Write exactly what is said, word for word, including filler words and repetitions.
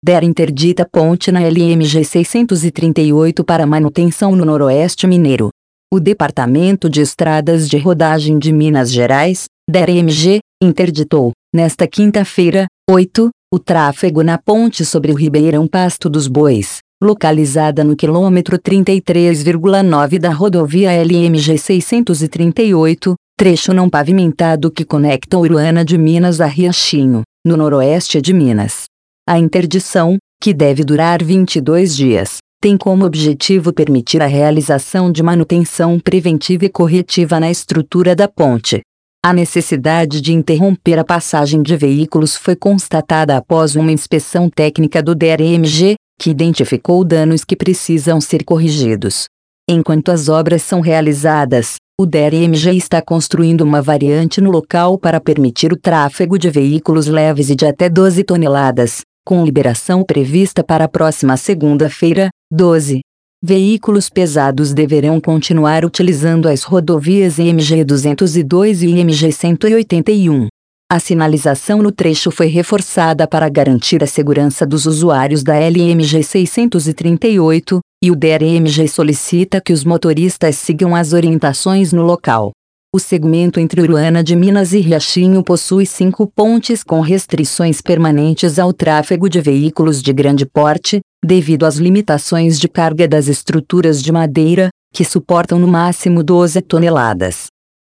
D E R interdita ponte na L M G seiscentos e trinta e oito para manutenção no Noroeste Mineiro. O Departamento de Estradas de Rodagem de Minas Gerais, D E R M G, interditou, nesta quinta-feira, oito, o tráfego na ponte sobre o Ribeirão Pasto dos Bois, localizada no quilômetro trinta e três vírgula nove da rodovia L M G seiscentos e trinta e oito, trecho não pavimentado que conecta Uruana de Minas a Riachinho, no noroeste de Minas. A interdição, que deve durar vinte e dois dias, tem como objetivo permitir a realização de manutenção preventiva e corretiva na estrutura da ponte. A necessidade de interromper a passagem de veículos foi constatada após uma inspeção técnica do D E R M G, que identificou danos que precisam ser corrigidos. Enquanto as obras são realizadas, o D E R M G está construindo uma variante no local para permitir o tráfego de veículos leves e de até doze toneladas, com liberação prevista para a próxima segunda-feira, doze. Veículos pesados deverão continuar utilizando as rodovias M G duzentos e dois e M G cento e oitenta e um. A sinalização no trecho foi reforçada para garantir a segurança dos usuários da L M G seiscentos e trinta e oito, e o D E R M G solicita que os motoristas sigam as orientações no local. O segmento entre Uruana de Minas e Riachinho possui cinco pontes com restrições permanentes ao tráfego de veículos de grande porte, devido às limitações de carga das estruturas de madeira, que suportam no máximo doze toneladas.